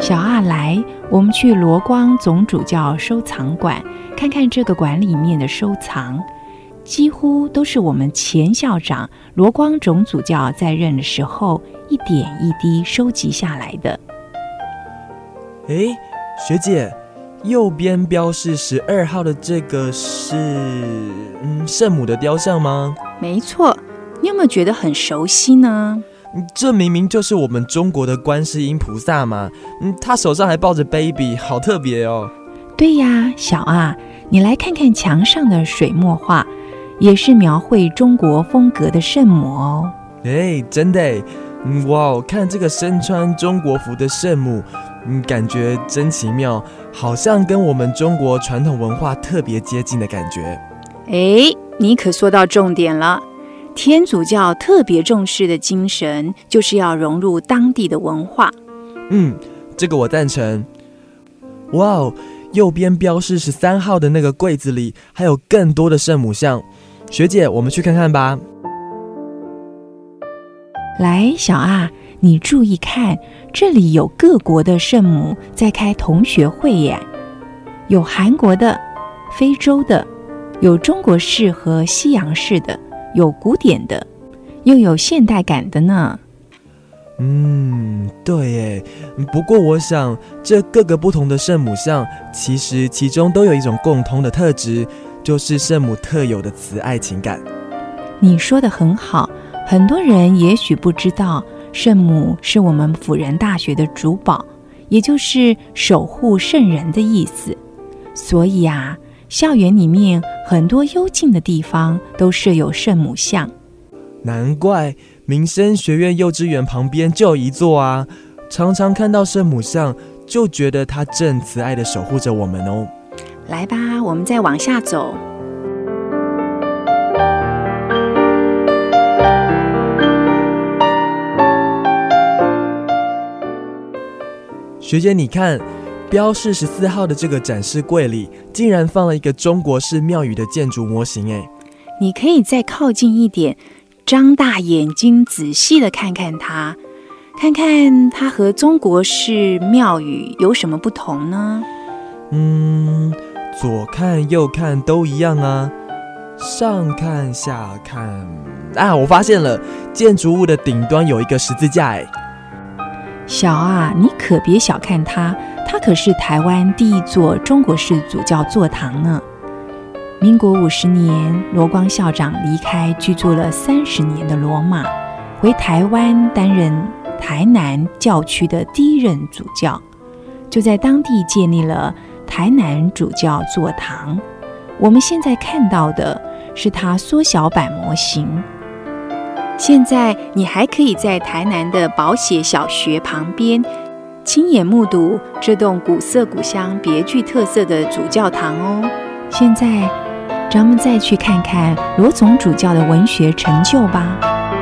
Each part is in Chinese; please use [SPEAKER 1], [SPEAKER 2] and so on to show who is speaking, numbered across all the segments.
[SPEAKER 1] 小阿来，我们去罗光总主教收藏馆看看这个馆里面的收藏，几乎都是我们前校长罗光总主教在任的时候一点一滴收集下来的。
[SPEAKER 2] 诶，学姐，右边标示12号的这个是圣母的雕像吗？
[SPEAKER 1] 没错，你有没有觉得很熟悉呢？
[SPEAKER 2] 这明明就是我们中国的观世音菩萨嘛，他手上还抱着 baby， 好特别哦。
[SPEAKER 1] 对呀，小阿，你来看看墙上的水墨画，也是描绘中国风格的圣母哦。
[SPEAKER 2] 真的耶，哇，看这个身穿中国服的圣母，感觉真奇妙，好像跟我们中国传统文化特别接近的感觉。
[SPEAKER 1] 你可说到重点了。天主教特别重视的精神，就是要融入当地的文化。
[SPEAKER 2] 这个我赞成。哇，右边标示13号的那个柜子里，还有更多的圣母像。学姐，我们去看看吧。
[SPEAKER 1] 来，小阿，你注意看，这里有各国的圣母在开同学会耶，有韩国的、非洲的，有中国式和西洋式的，有古典的，又有现代感的呢。
[SPEAKER 2] 对耶。不过我想，这各个不同的圣母像，其实其中都有一种共通的特质，就是圣母特有的慈爱情感。
[SPEAKER 1] 你说得很好，很多人也许不知道，圣母是我们辅仁大学的主保，也就是守护圣人的意思。所以啊，校园里面很多幽静的地方都设有圣母像。
[SPEAKER 2] 难怪民生学院幼稚园旁边就有一座啊，常常看到圣母像，就觉得她正慈爱地守护着我们哦。
[SPEAKER 1] 来吧，我们再往下走。
[SPEAKER 2] 学姐，你看，标示14号的这个展示柜里，竟然放了一个中国式庙宇的建筑模型耶。
[SPEAKER 1] 你可以再靠近一点，张大眼睛仔细的看看它，看看它和中国式庙宇有什么不同呢？
[SPEAKER 2] 左看右看都一样啊，上看下看啊，我发现了，建筑物的顶端有一个十字架耶。
[SPEAKER 1] 小啊，你可别小看它，它可是台湾第一座中国式主教座堂呢。民国50年，罗光校长离开居住了30年的罗马，回台湾担任台南教区的第一任主教，就在当地建立了台南主教座堂。我们现在看到的是它缩小版模型。现在你还可以在台南的宝血小学旁边亲眼目睹这栋古色古香、别具特色的主教堂哦。现在咱们再去看看罗总主教的文学成就吧。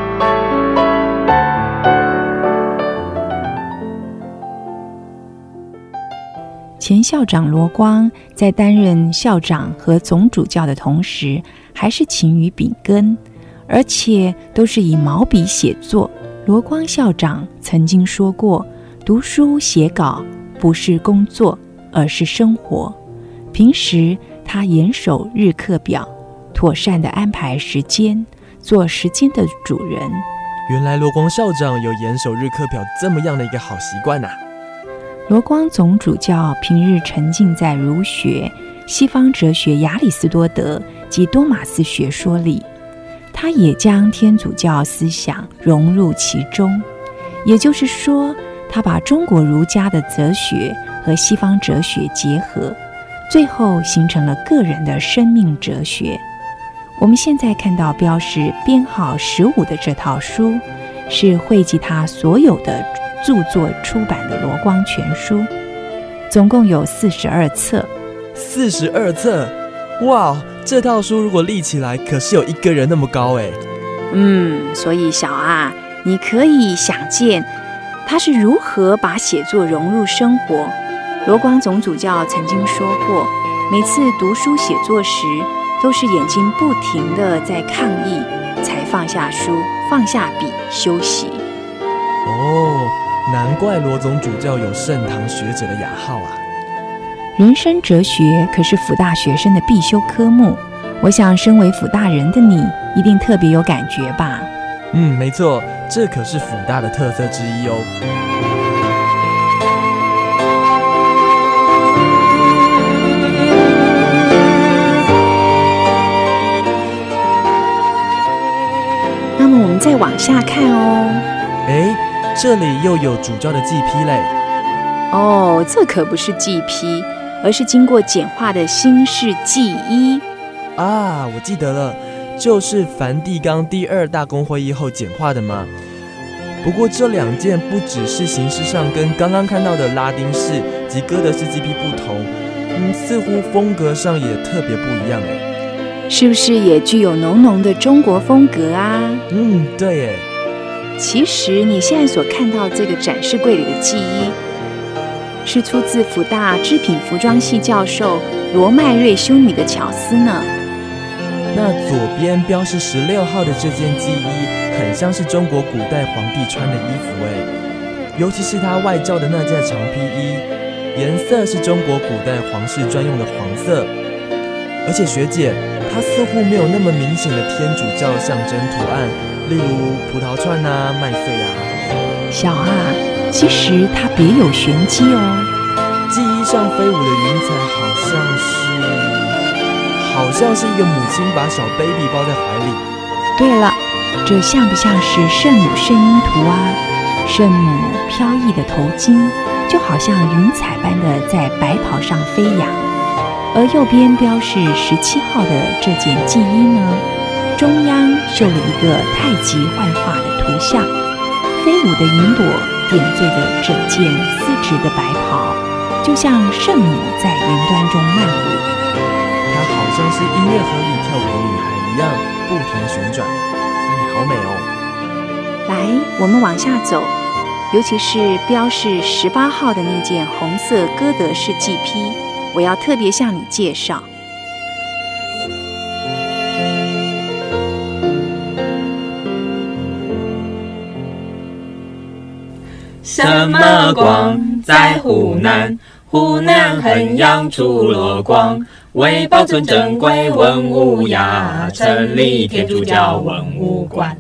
[SPEAKER 1] 前校长罗光在担任校长和总主教的同时，还是勤于笔耕，而且都是以毛笔写作。罗光校长曾经说过，读书写稿不是工作，而是生活。平时他严守日课表，妥善地安排时间，做时间的主人。
[SPEAKER 2] 原来罗光校长有严守日课表这么样的一个好习惯啊。
[SPEAKER 1] 罗光总主教平日沉浸在儒学、西方哲学亚里士多德及多马斯学说里，他也将天主教思想融入其中。也就是说，他把中国儒家的哲学和西方哲学结合，最后形成了个人的生命哲学。我们现在看到标示编号15的这套书，是汇集他所有的著作出版的罗光全书，总共有42册。
[SPEAKER 2] 42册，哇！这套书如果立起来，可是有一个人那么高哎。
[SPEAKER 1] 所以小啊，你可以想见他是如何把写作融入生活。罗光总主教曾经说过，每次读书写作时，都是眼睛不停地在抗议，才放下书，放下笔休息。
[SPEAKER 2] 难怪罗总主教有圣堂学者的雅号啊。
[SPEAKER 1] 人生哲学可是辅大学生的必修科目，我想身为辅大人的你一定特别有感觉吧。
[SPEAKER 2] 没错，这可是辅大的特色之一哦。
[SPEAKER 1] 那么我们再往下看哦。
[SPEAKER 2] 这里又有主教的祭批嘞。
[SPEAKER 1] 哦，这可不是祭批，而是经过简化的新式祭衣
[SPEAKER 2] 啊，我记得了，就是梵蒂冈第2大公会议后简化的嘛。不过这2件不只是形式上跟刚刚看到的拉丁式及哥德式祭批不同，似乎风格上也特别不一样哎。
[SPEAKER 1] 是不是也具有浓浓的中国风格啊？
[SPEAKER 2] 对耶。
[SPEAKER 1] 其实你现在所看到这个展示柜里的祭衣，是出自辅大织品服装系教授罗麦瑞修女的巧思呢。
[SPEAKER 2] 那左边标示16号的这件祭衣，很像是中国古代皇帝穿的衣服哎，尤其是他外罩的那件长披衣，颜色是中国古代皇室专用的黄色。而且学姐，它似乎没有那么明显的天主教象征图案，例如葡萄串啊、麦穗啊。
[SPEAKER 1] 小啊，其实它别有玄机哦。
[SPEAKER 2] 祭衣上飞舞的云彩好像是一个母亲把小 baby 抱在怀里。
[SPEAKER 1] 对了，这像不像是圣母圣婴图啊？圣母飘逸的头巾，就好像云彩般的在白袍上飞扬。而右边标示17号的这件祭衣呢，中央绣了一个太极幻化的图像，飞舞的云朵点缀着整件丝质的白袍，就像圣母在云端中漫舞。
[SPEAKER 2] 它好像是音乐盒里跳舞的女孩一样，不停地旋转，好美哦。
[SPEAKER 1] 来，我们往下走，尤其是标示18号的那件红色哥德式祭披，我要特别向你介绍。
[SPEAKER 3] 什么光在湖南？湖南衡阳出了光，为保存珍贵文物呀，成立天主教文物馆。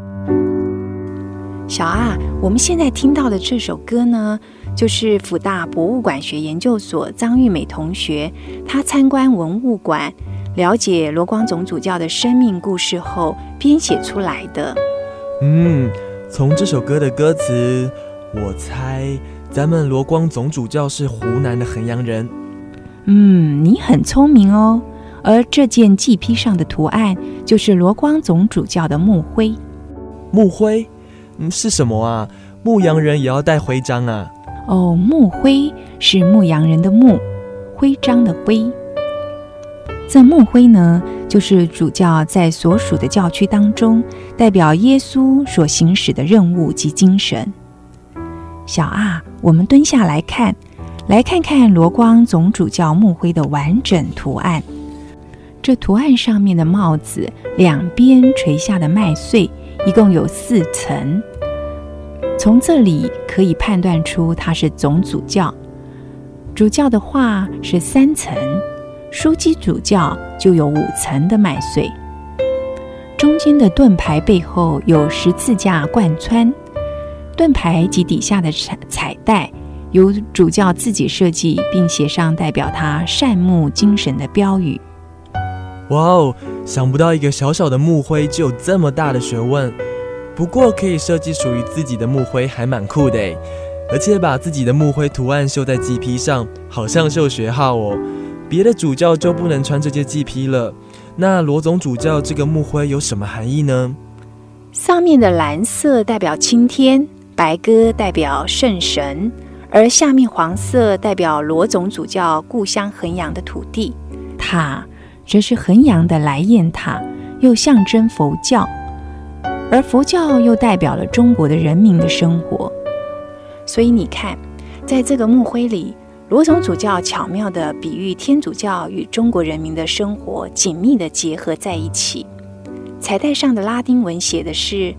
[SPEAKER 1] 小啊，我们现在听到的这首歌呢，就是辅大博物馆学研究所张玉美同学，她参观文物馆，了解罗光总主教的生命故事后编写出来的。
[SPEAKER 2] 从这首歌的歌词，我猜咱们罗光总主教是湖南的衡阳人。
[SPEAKER 1] 你很聪明哦。而这件祭披上的图案，就是罗光总主教的木徽。
[SPEAKER 2] 木徽？是什么啊？牧羊人也要带徽章啊？
[SPEAKER 1] 哦，木徽是牧羊人的牧，徽章的徽。这木徽呢，就是主教在所属的教区当中，代表耶稣所行使的任务及精神。小啊，我们蹲下来看，来看看罗光总主教木徽的完整图案。这图案上面的帽子两边垂下的麦穗，一共有4层。从这里可以判断出他是总主教。主教的话是3层，枢机主教就有5层的麦穗。中间的盾牌背后有十字架贯穿，盾牌及底下的彩带由主教自己设计，并写上代表他善牧精神的标语。
[SPEAKER 2] 哇哦，想不到一个小小的木徽就有这么大的学问。不过可以设计属于自己的木徽还蛮酷的耶，而且把自己的木徽图案绣在祭披上，好像绣学号哦。别的主教就不能穿这件祭披了。那罗总主教这个木徽有什么含义呢？
[SPEAKER 1] 上面的蓝色代表青天，白鸽代表圣神，而下面黄色代表罗总主教故乡衡阳的土地。塔则是衡阳的来雁塔，又象征佛教，而佛教又代表了中国的人民的生活。所以你看，在这个木徽里，罗总主教巧妙地比喻天主教与中国人民的生活紧密地结合在一起。彩带上的拉丁文写的是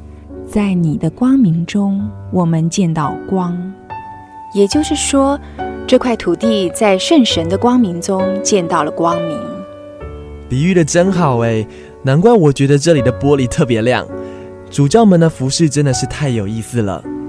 [SPEAKER 1] 在你的光明中，我们见到光。也就是说，这块土地在圣神的光明中见到了光明。
[SPEAKER 2] 比喻的真好诶，难怪我觉得这里的玻璃特别亮。主教们的服事真的是太有意思了。